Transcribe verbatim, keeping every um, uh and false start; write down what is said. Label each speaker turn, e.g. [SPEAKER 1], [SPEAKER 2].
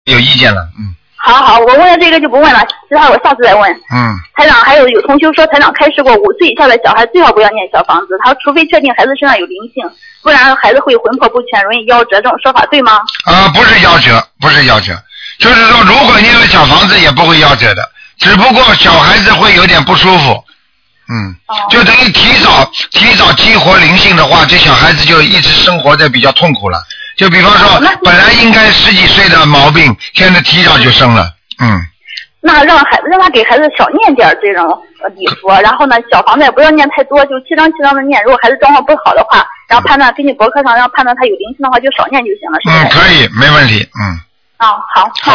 [SPEAKER 1] 有意见了，嗯。
[SPEAKER 2] 好好，我问了这个就不问了，其他我下次再问。
[SPEAKER 1] 嗯。
[SPEAKER 2] 台长，还有有同学说台长开示过，五岁以下的小孩最好不要念小房子，他除非确定孩子身上有灵性，不然孩子会魂魄不全，容易夭折，这种说法对吗？
[SPEAKER 1] 啊、呃，不是夭折，不是夭折，就是说如果念了小房子也不会夭折的，只不过小孩子会有点不舒服。嗯，就等于提早提早激活灵性的话，这小孩子就一直生活的比较痛苦了。就比方说，本来应该十几岁的毛病，现在提早就生了。嗯。
[SPEAKER 2] 那让孩子让他给孩子少念点这种礼佛，然后呢，小房子也不要念太多，就七张七张的念。如果孩子状况不好的话，然后判断根据博客上让判断他有灵性的话，就少念就行了，是吧？
[SPEAKER 1] 嗯，可以，没问题。嗯。
[SPEAKER 2] 啊、哦，好。